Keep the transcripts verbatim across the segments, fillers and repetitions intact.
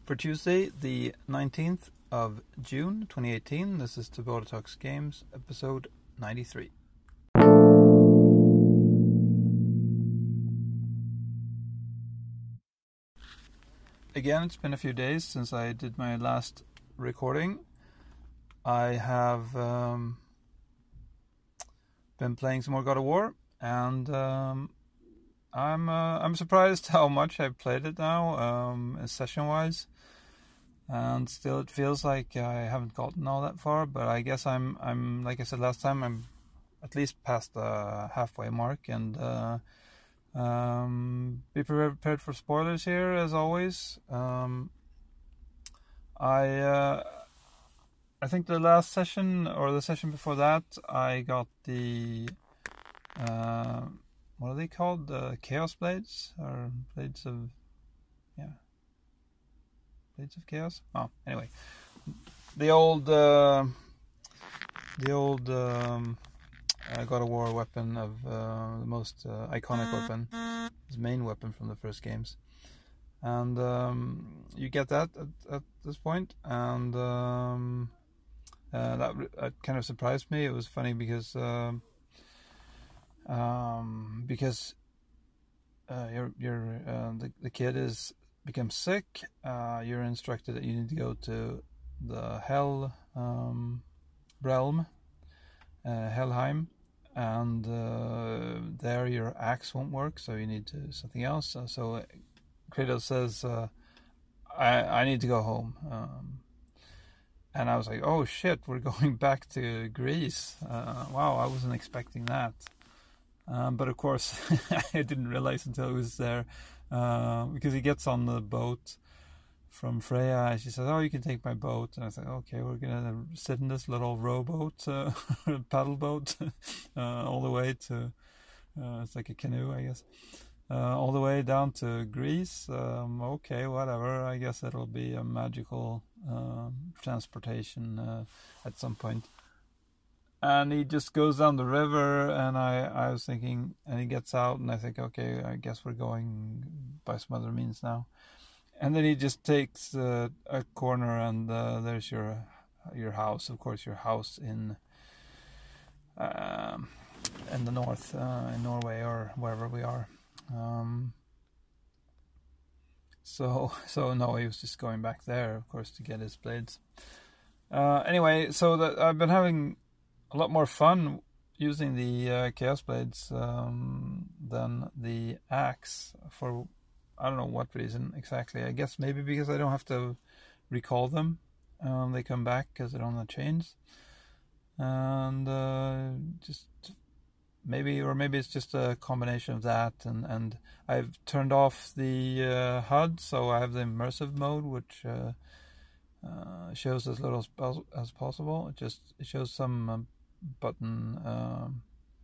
For Tuesday, the nineteenth of June, twenty eighteen, this is Tabota Talks Games, episode ninety-three. Again, it's been a few days since I did my last recording. I have um, been playing some more God of War, and um, I'm uh, I'm surprised how much I've played it now, um, session-wise. And still, it feels like I haven't gotten all that far. But I guess I'm, I'm like I said last time, I'm at least past the halfway mark. And uh, um, be prepared for spoilers here, as always. Um, I uh, I think the last session or the session before that, I got the uh, what are they called? The Chaos Blades or Blades of yeah. Blades of Chaos? Oh, anyway. The old, uh, the old um, uh, God of War weapon of uh, the most uh, iconic weapon, his main weapon from the first games. And um, you get that at, at this point, and um, uh, that, that kind of surprised me. It was funny because um, um, because uh, your your uh, the the kid is becomes sick. Uh, you're instructed that you need to go to the Hell um, realm, uh, Helheim, and uh, there your axe won't work, so you need to do something else. Uh, so Kratos says, uh, I, I need to go home. Um, and I was like, oh shit, we're going back to Greece. Uh, wow, I wasn't expecting that. Um, but of course, I didn't realize until I was there, uh, because he gets on the boat from Freya, and she says, oh, you can take my boat. And I said, okay, we're gonna sit in this little rowboat, uh, paddle boat, uh, all the way to, uh, it's like a canoe, I guess, uh, all the way down to Greece. Um, okay, whatever, I guess it'll be a magical uh, transportation uh, at some point. And he just goes down the river, and I, I was thinking, and he gets out, and I think, okay, I guess we're going by some other means now. And then he just takes uh, a corner, and uh, there's your your house, of course, your house in um, in the north, uh, in Norway or wherever we are. Um, so so no, he was just going back there, of course, to get his blades. Uh, anyway, so that I've been having a lot more fun using the uh, Chaos Blades um, than the axe for I don't know what reason exactly. I guess maybe because I don't have to recall them. Um, they come back because they're on the chains. And uh, just maybe, or maybe it's just a combination of that. And, and I've turned off the uh, H U D, so I have the immersive mode, which uh, uh, shows as little as, as possible. It just it shows some uh, button um,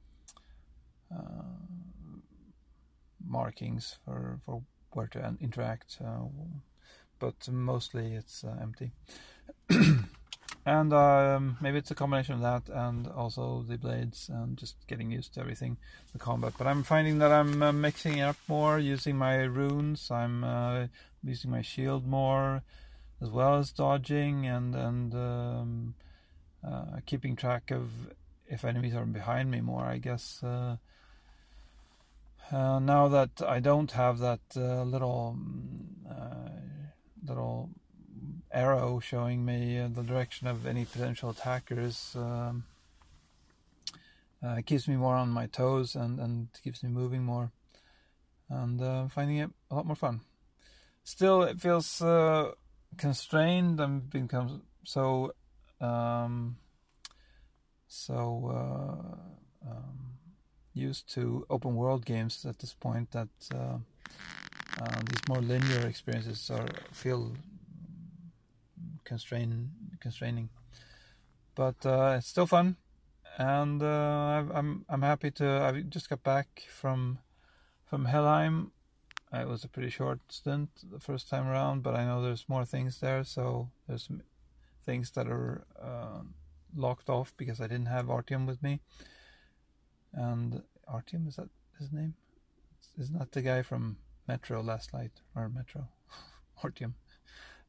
uh, markings for for where to interact, uh, but mostly it's uh, empty. And um, maybe it's a combination of that and also the blades and just getting used to everything, the combat. But I'm finding that I'm uh, mixing it up more, using my runes. I'm uh, using my shield more, as well as dodging and and um, uh, keeping track of if enemies are behind me more, I guess. Uh, Uh, now that I don't have that uh, little uh, little arrow showing me uh, the direction of any potential attackers, um, uh, it keeps me more on my toes and, and keeps me moving more, and uh, finding it a lot more fun. Still, it feels uh, constrained. I'm become so um, so. Uh, um, used to open world games at this point that uh, uh, these more linear experiences are feel constrain constraining, but uh, it's still fun, and uh, I'm I'm happy to. I just got back from from Helheim. It was a pretty short stint the first time around, but I know there's more things there. So there's things that are uh, locked off because I didn't have Artyom with me. And Artyom, is that his name? Isn't that the guy from Metro Last Light or Metro? Artyom.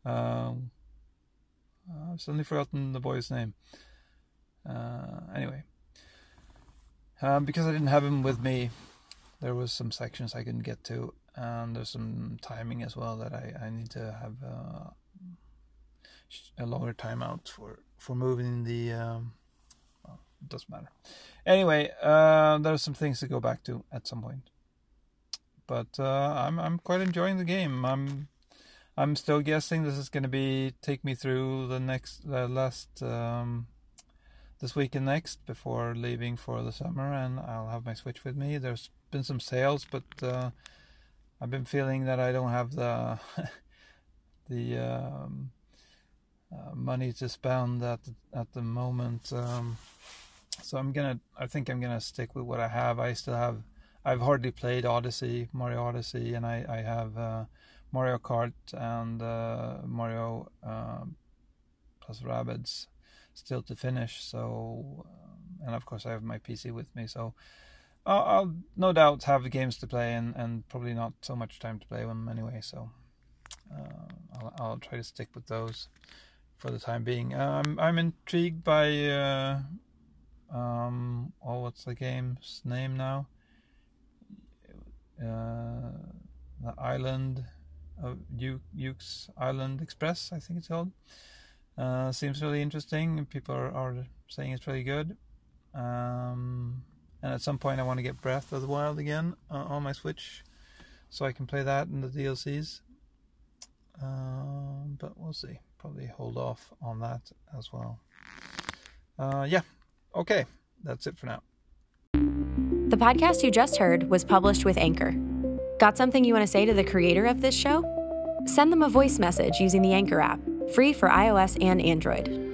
Um, I've suddenly forgotten the boy's name. Uh, anyway, um, because I didn't have him with me, there was some sections I couldn't get to, and there's some timing as well that I, I need to have uh, a longer timeout for for moving the. Um, well, it doesn't matter. Anyway, uh, there's some things to go back to at some point, but uh, I'm I'm quite enjoying the game. I'm I'm still guessing this is going to be take me through the next the last. Um, this week and next before leaving for the summer, and I'll have my Switch with me. There's been some sales, but uh, I've been feeling that I don't have the the um, uh, money to spend at the, at the moment. Um, so I'm gonna. I think I'm gonna stick with what I have. I still have. I've hardly played Odyssey, Mario Odyssey, and I I have uh, Mario Kart and uh, Mario uh, plus Rabbids still to finish, so um, and of course I have my P C with me, so I'll, I'll no doubt have games to play, and, and probably not so much time to play them anyway, so uh, I'll, I'll try to stick with those for the time being. uh, I'm, I'm intrigued by uh, um, oh what's the game's name now, uh, the Island of Yuke's Island Express, I think it's called. Uh, seems really interesting. People are, are saying it's really good. Um, and at some point I want to get Breath of the Wild again uh, on my Switch, so I can play that in the D L Cs. Uh, but we'll see. Probably hold off on that as well. Uh, yeah. Okay. That's it for now. The podcast you just heard was published with Anchor. Got something you want to say to the creator of this show? Send them a voice message using the Anchor app, free for iOS and Android.